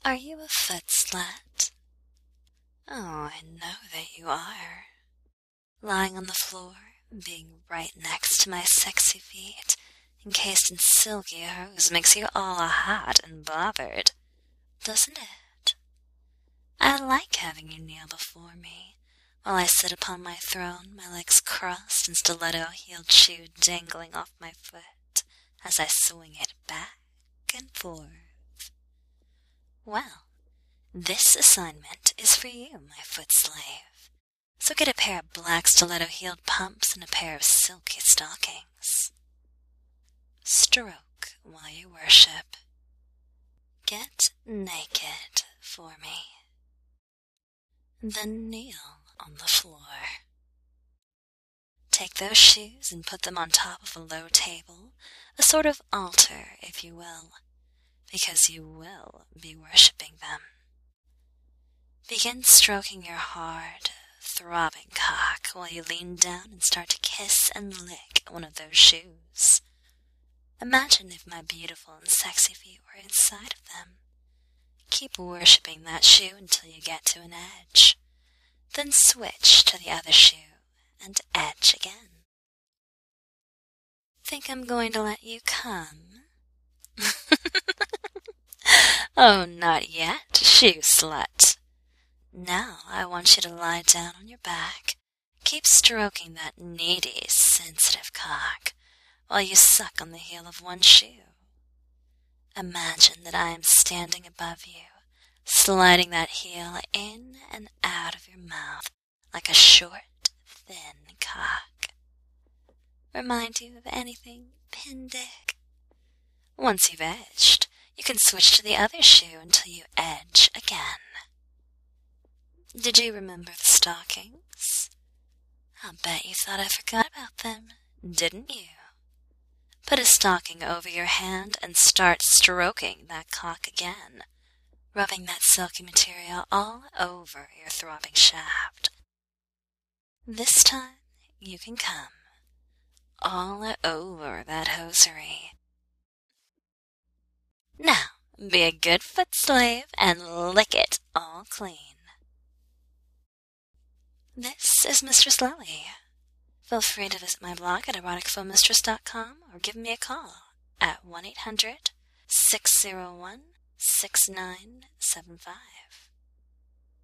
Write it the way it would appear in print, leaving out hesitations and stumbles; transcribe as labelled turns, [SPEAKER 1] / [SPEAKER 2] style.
[SPEAKER 1] Are you a foot slut? Oh, I know that you are. Lying on the floor, being right next to my sexy feet, encased in silky hose, makes you all hot and bothered, doesn't it? I like having you kneel before me, while I sit upon my throne, my legs crossed and stiletto-heeled shoe dangling off my foot as I swing it back and forth. Well, this assignment is for you, my foot slave. So get a pair of black stiletto-heeled pumps and a pair of silky stockings. Stroke while you worship. Get naked for me. Then kneel on the floor. Take those shoes and put them on top of a low table, a sort of altar, if you will, because you will be worshipping them. Begin stroking your hard, throbbing cock while you lean down and start to kiss and lick one of those shoes. Imagine if my beautiful and sexy feet were inside of them. Keep worshipping that shoe until you get to an edge. Then switch to the other shoe and edge again. Think I'm going to let you come? Oh, not yet, shoe slut. Now I want you to lie down on your back, keep stroking that needy, sensitive cock, while you suck on the heel of one shoe. Imagine that I am standing above you, sliding that heel in and out of your mouth like a short, thin cock. Remind you of anything, Pindick? Once you've edged, you can switch to the other shoe until you edge again. Did you remember the stockings? I'll bet you thought I forgot about them, didn't you? Put a stocking over your hand and start stroking that cock again, rubbing that silky material all over your throbbing shaft. This time you can come all over that hosiery. Now, be a good foot slave and lick it all clean. This is Mistress Lily. Feel free to visit my blog at eroticphobemistress.com or give me a call at 1-800-601-6975.